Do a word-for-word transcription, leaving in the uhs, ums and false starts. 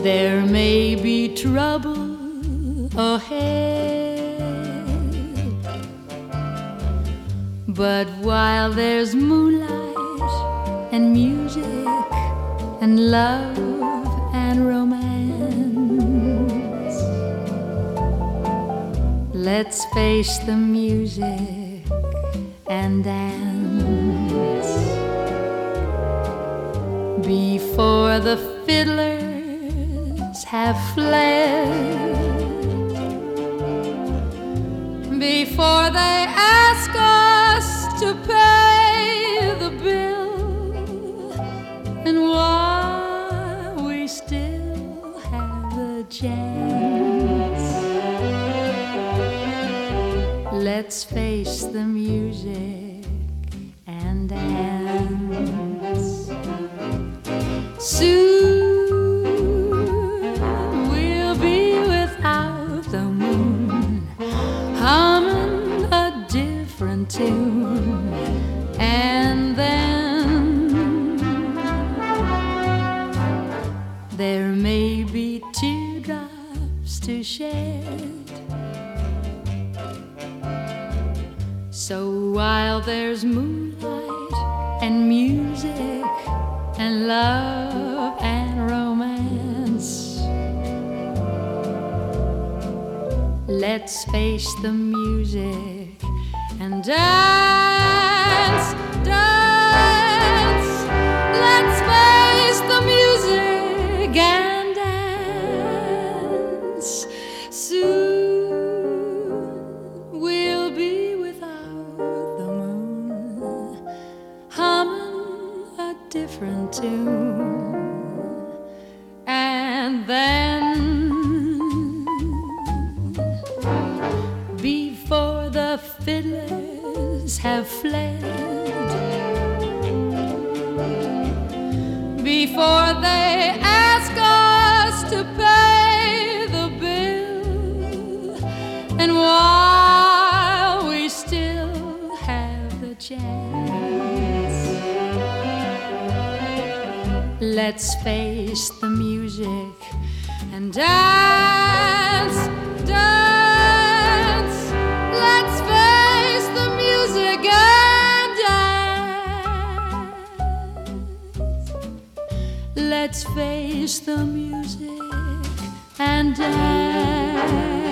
There may be trouble ahead, but while there's moonlight and music and love and romance, let's face the music and dance before the fiddlers have fled, before they ask us to pay the bill, and while we still have the chance, let's face the music and dance. Soon we'll be without the moon, humming a different tune, and then there may be teardrops to shed. So while there's moonlight and music and love and romance, let's face the music and dance, dance. Let's face the music and dance. Soon we'll be without the moon, humming a different tune, and then before the fiddlers have fled, before they ask us to pay the bill, and while we still have the chance, let's face the music and dance, dance. Let's face the music and dance. Let's face the music and dance.